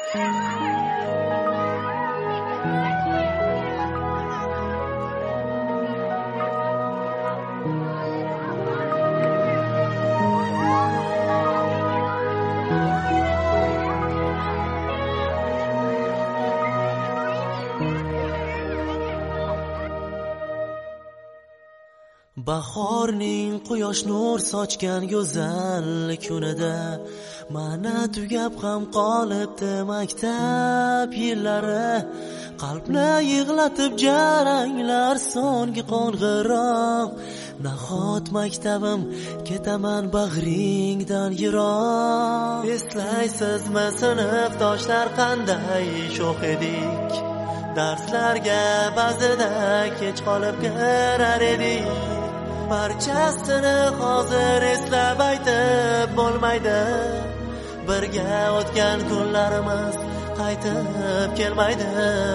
Bahorning quyosh nur sochgan go'zal kunida mana tugab ham qolibdi maktab yillari. Qalbni yig'latib jaranglar so'nggi qo'ng'iroq. Nahot maktabim ketaman bag'ringdan yiroq. Eslaysizmi sinfdoshlar qanday sho'x edik? Darslarga ba'zida kech qolib kirar edik. Barchasini hozir eslab aytib bo'lmaydi. Birga o'tgan kunlarimiz qaytib kelmaydi.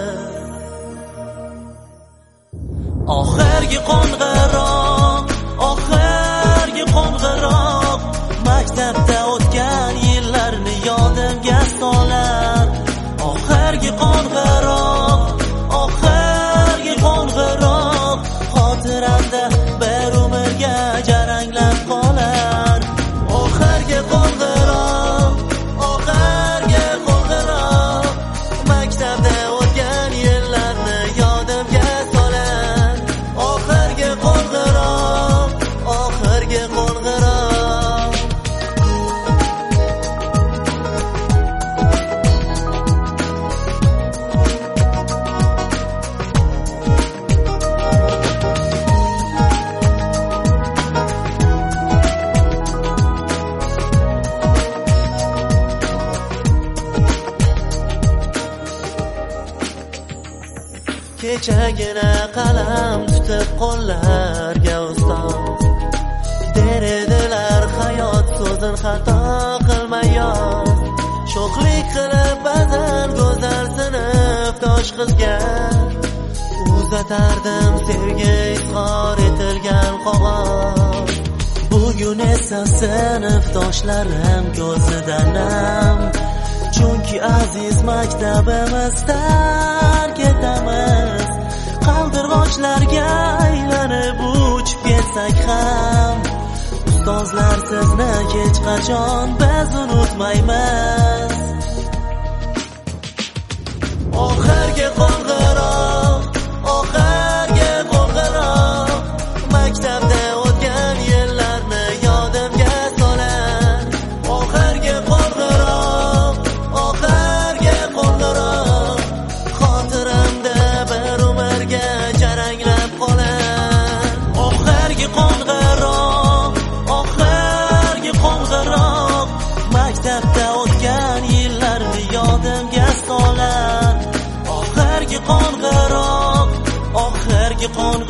Oxirgi qo'ng'iroq, oxirgi qo'ng'iroq, maktabda o'tgan yillarni yodimga solar. Oxirgi qo'ng'iroq, oxirgi qo'ng'iroq, xotiramda bir umrga jaranglab qolar. Oxirgi qo'ng'iroq, oxirgi qo'ng'iroq, maktabda o'tgan yillarni yodimga solar. Oxirgi qo'ng'iroq, oxirgi qo'ng'iroq. Kechagina qalam tutib qo'llarga ustoz der edilar, hayot so'zin xato qilmay yoz. Sho'xlik qilib ba'zan go'zal sinfdosh qizga uzatardim sevgi izhor etilgan qog'oz. Bugun esa sinfdoshlarim ko'zidanam, chunki aziz maktabimizdan ketamiz. Qaldirg'ochlarga aylanib uchib ketsak ham, ustozlar sizni hech qachon biz unutmaymiz. Oxirgi qo'ng'iroq, oxirgi qo'ng'iroq, maktabda o'tgan yillarni yodimga solar. Oxirgi qo'ng'iroq, oxirgi qo'ng'iroq, xotiramda bir umrga jaranglab qolar. Oxirgi qo'ng'iroq, oxirgi qo'ng'iroq, maktabda o'tgan yillarni yodimga solar. Oxirgi qo'ng'iroq, oxirgi qo'ng'iroq.